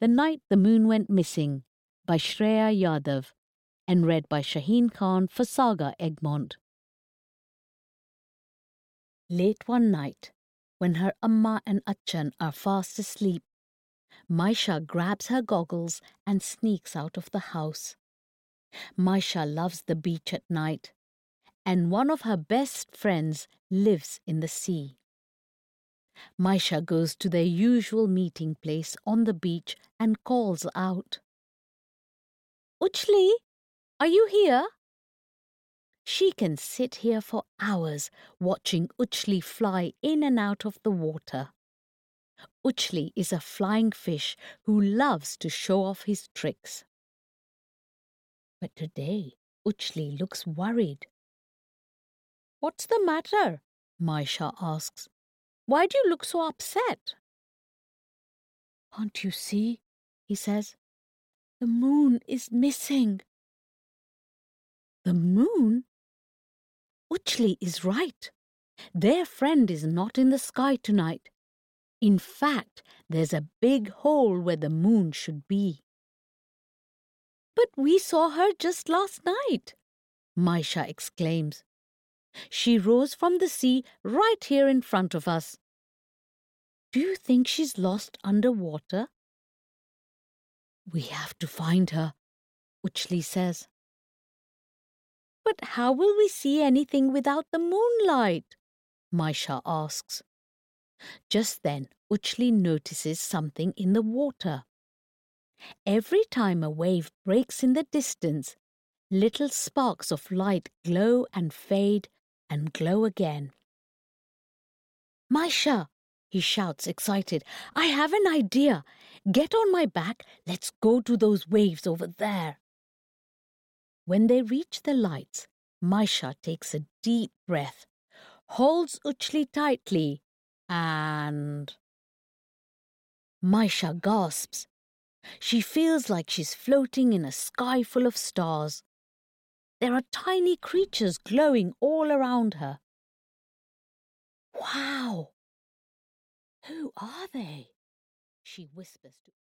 The Night the Moon Went Missing by Shreya Yadav and read by Shaheen Khan for Saga Egmont. Late one night, when her Amma and Achan are fast asleep, Maisha grabs her goggles and sneaks out of the house. Maisha loves the beach at night, and one of her best friends lives in the sea. Maisha goes to their usual meeting place on the beach and calls out, "Uchli, are you here?" She can sit here for hours watching Uchli fly in and out of the water. Uchli is a flying fish who loves to show off his tricks. But today, Uchli looks worried. "What's the matter?" Maisha asks. "Why do you look so upset?" "Can't you see?" he says. "The moon is missing." The moon? Uchli is right. Their friend is not in the sky tonight. In fact, there's a big hole where the moon should be. "But we saw her just last night," Maisha exclaims. "She rose from the sea right here in front of us. Do you think she's lost underwater?" "We have to find her," Uchli says. "But how will we see anything without the moonlight?" Maisha asks. Just then, Uchli notices something in the water. Every time a wave breaks in the distance, little sparks of light glow and fade and glow again. "Maisha," he shouts, excited, "I have an idea. Get on my back. Let's go to those waves over there." When they reach the lights, Maisha takes a deep breath, holds Uchli tightly, and Maisha gasps. She feels like she's floating in a sky full of stars. There are tiny creatures glowing all around her. "Wow! Who are they?" she whispers to